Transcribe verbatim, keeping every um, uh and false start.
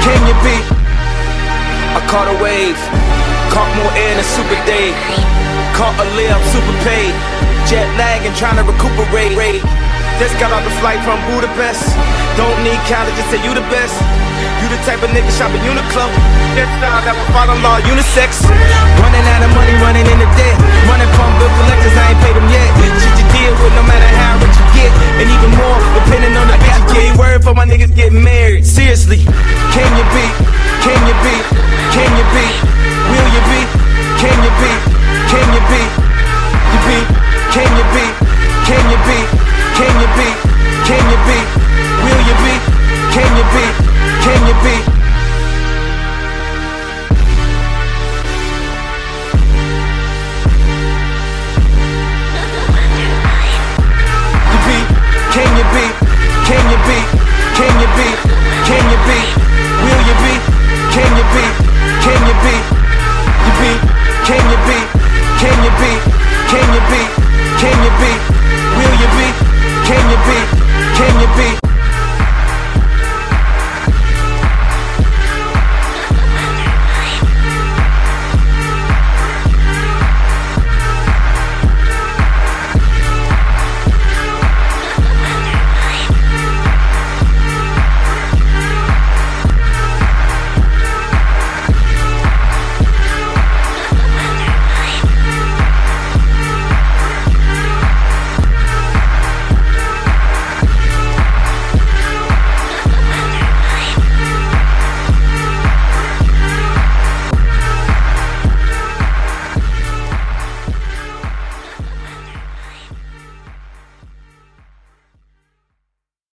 Can you beat? I caught a wave, caught more air than Super Dave. Caught a limb, super paid. Jet lag and trying to recuperate. Just got off the flight from Budapest. Don't need college, just say you the best. You the type of nigga shopping Uniqlo. That style that will fall in law, unisex. Running out of money, running in the debt. Running from bill collectors, I ain't paid them yet. Shit you deal with no matter how rich you get. And even more, depending on the bitch you get. Word for my niggas getting married. Seriously, can you beat? Can you beat? Can you beat? Will you beat? Can you beat? Can you beat? You beat? Can you beat? Can you beat? Can you beat? Can you beat? Will you beat? Can you beat? Can you beat? You beat? Can you beat? Can you beat? Can you beat? Can you beat? Will you beat? Can you beat? Can you beat? You beat? Can you beat? Can you beat? Can you beat? Can you beat? Will you beat? Can you beat? Can you beat?